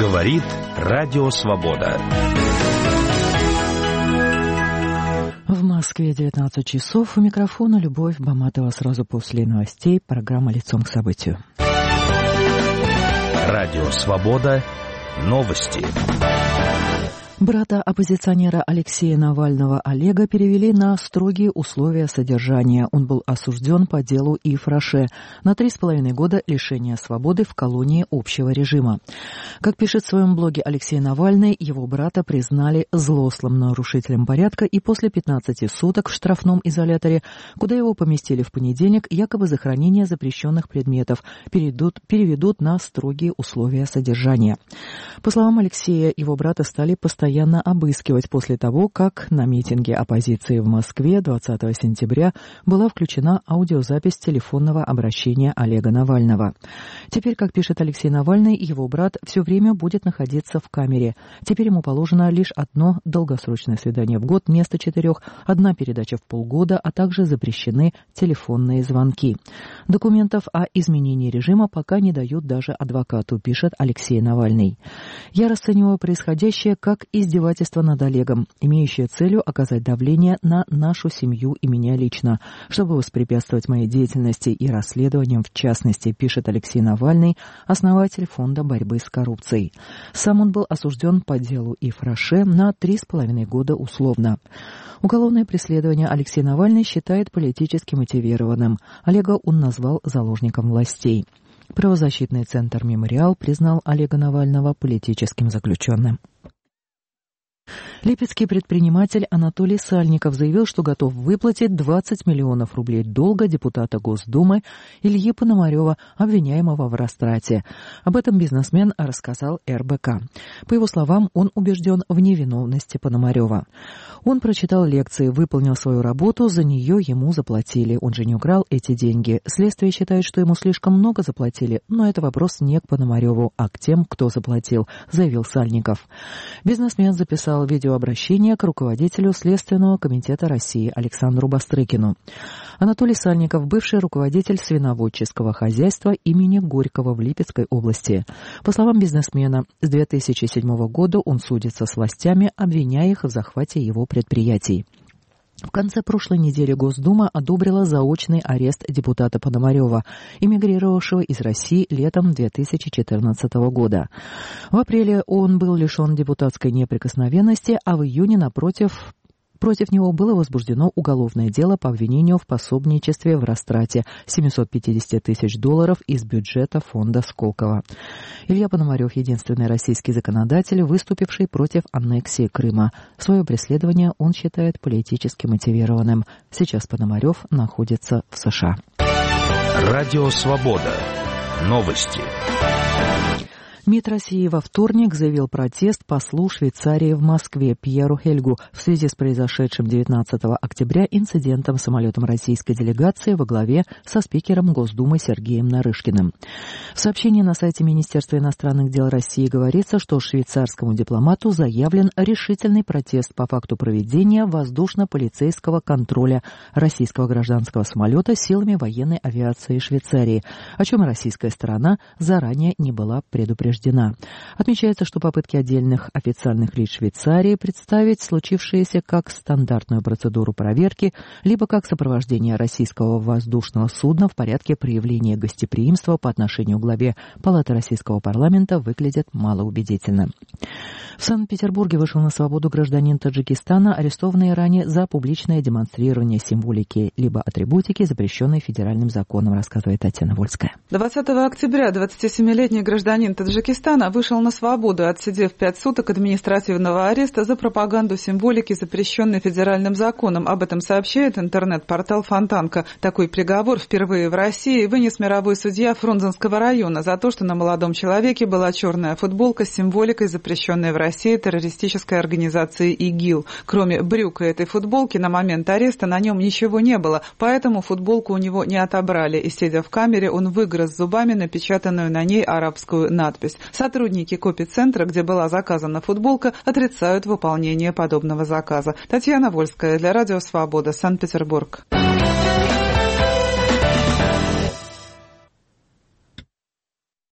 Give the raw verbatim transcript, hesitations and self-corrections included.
Говорит Радио Свобода. В Москве девятнадцать часов. У микрофона Любовь Баматова. Сразу после новостей программа «Лицом к событию». Радио Свобода. Новости. Брата оппозиционера Алексея Навального Олега перевели на строгие условия содержания. Он был осужден по делу Ив Роше на три с половиной года лишения свободы в колонии общего режима. Как пишет в своем блоге Алексей Навальный, его брата признали злостным нарушителем порядка и после пятнадцати суток в штрафном изоляторе, куда его поместили в понедельник, якобы за хранение запрещенных предметов, перейдут, переведут на строгие условия содержания. По словам Алексея, его брата стали постоянно постоянно обыскивать после того, как на митинге оппозиции в Москве двадцатого сентября была включена аудиозапись телефонного обращения Олега Навального. Теперь, как пишет Алексей Навальный, его брат все время будет находиться в камере. Теперь ему положено лишь одно долгосрочное свидание в год вместо четырех, одна передача в полгода, а также запрещены телефонные звонки. Документов о изменении режима пока не дают даже адвокату, пишет Алексей Навальный. Я расцениваю происходящее как издевательство над Олегом, имеющее целью оказать давление на нашу семью и меня лично, чтобы воспрепятствовать моей деятельности и расследованиям в частности, пишет Алексей Навальный, основатель Фонда борьбы с коррупцией. Сам он был осужден по делу Ив Роше на три с половиной года условно. Уголовное преследование Алексей Навальный считает политически мотивированным. Олега он назвал заложником властей. Правозащитный центр «Мемориал» признал Олега Навального политическим заключенным. Липецкий предприниматель Анатолий Сальников заявил, что готов выплатить двадцать миллионов рублей долга депутата Госдумы Ильи Пономарева, обвиняемого в растрате. Об этом бизнесмен рассказал эр бэ ка. По его словам, он убежден в невиновности Пономарева. Он прочитал лекции, выполнил свою работу, за нее ему заплатили. Он же не украл эти деньги. Следствие считает, что ему слишком много заплатили, но это вопрос не к Пономареву, а к тем, кто заплатил, заявил Сальников. Бизнесмен записал видеообращение к руководителю Следственного комитета России Александру Бастрыкину. Анатолий Сальников – бывший руководитель свиноводческого хозяйства имени Горького в Липецкой области. По словам бизнесмена, с две тысячи седьмого года он судится с властями, обвиняя их в захвате его предприятий. В конце прошлой недели Госдума одобрила заочный арест депутата Пономарева, эмигрировавшего из России летом две тысячи четырнадцатого года. В апреле он был лишен депутатской неприкосновенности, а в июне, напротив, против него было возбуждено уголовное дело по обвинению в пособничестве в растрате семьсот пятьдесят тысяч долларов из бюджета фонда Сколково. Илья Пономарев – единственный российский законодатель, выступивший против аннексии Крыма. Свое преследование он считает политически мотивированным. Сейчас Пономарев находится в США. Радио Свобода. Новости. МИД России во вторник заявил протест послу Швейцарии в Москве Пьеру Хельгу в связи с произошедшим девятнадцатого октября инцидентом с самолетом российской делегации во главе со спикером Госдумы Сергеем Нарышкиным. В сообщении на сайте Министерства иностранных дел России говорится, что швейцарскому дипломату заявлен решительный протест по факту проведения воздушно-полицейского контроля российского гражданского самолета силами военной авиации Швейцарии, о чем российская сторона заранее не была предупреждена. Отмечается, что попытки отдельных официальных лиц Швейцарии представить случившееся как стандартную процедуру проверки, либо как сопровождение российского воздушного судна в порядке проявления гостеприимства по отношению к главе Палаты Российского парламента выглядят малоубедительно. В Санкт-Петербурге вышел на свободу гражданин Таджикистана, арестованный ранее за публичное демонстрирование символики либо атрибутики, запрещенной федеральным законом, рассказывает Татьяна Вольская. двадцатого октября двадцатисемилетний гражданин Таджикистана вышел на свободу, отсидев пять суток административного ареста за пропаганду символики, запрещенной федеральным законом. Об этом сообщает интернет-портал Фонтанка. Такой приговор впервые в России вынес мировой судья Фрунзенского района за то, что на молодом человеке была черная футболка с символикой, запрещенной в России террористической организацией ИГИЛ. Кроме брюка этой футболки, на момент ареста на нем ничего не было, поэтому футболку у него не отобрали, и, сидя в камере, он выгрыз зубами напечатанную на ней арабскую надпись. Сотрудники копицентра, где была заказана футболка, отрицают выполнение подобного заказа. Татьяна Вольская для Радио Свобода, Санкт-Петербург.